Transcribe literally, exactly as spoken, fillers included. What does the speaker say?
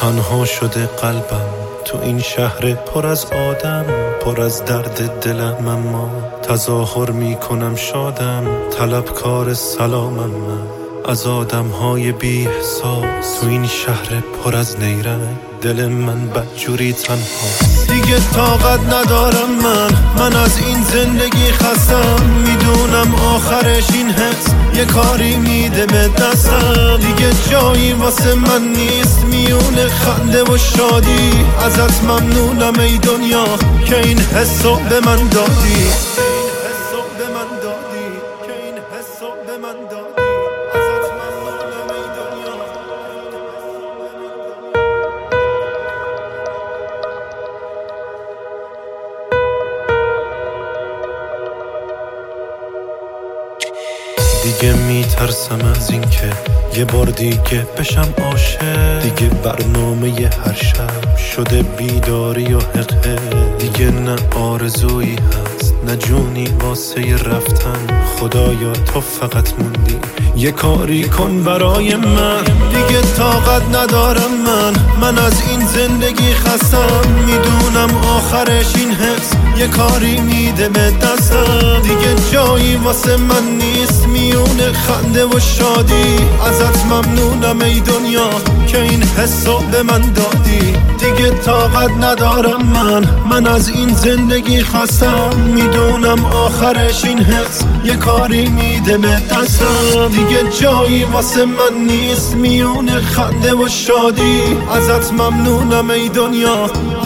تنها شده قلبم تو این شهر پر از آدم، پر از درد دلم، اما تظاهر میکنم شادم، طلبکار سلامم من از آدم های بی احساس. تو این شهر پر از نیرنگ دل من بدجوری تنها. دیگه طاقت ندارم من من از این زندگی خستم، میدونم آخرش این حس یه کاری میده به دستم. دیگه جایی واسه من نیست میونه خنده و شادی، ازت ممنونم ای دنیا که این حسو به من دادی. دیگه میترسم از این که یه بار دیگه بشم عاشق، دیگه برنامه ی هر شب شده بیداری و حقه. دیگه نه آرزویی هست نه جونی واسه رفتن، خدایا تو فقط موندی یه کاری کن برای من. دیگه طاقت ندارم من من از این زندگی خستم، میدونم آخرش این حس یه کاری میده به دستم. دیگه جایی واسه من نیست میونه خنده و شادی، ازت ممنونم ای دنیا که این حسو به من دادی. دیگه طاقت ندارم من من از این زندگی خستم، میدونم آخرش این حس یه کاری میده به دستم. دیگه جایی واسه من نیست میونه خنده و شادی، ازت ممنونم ای دنیا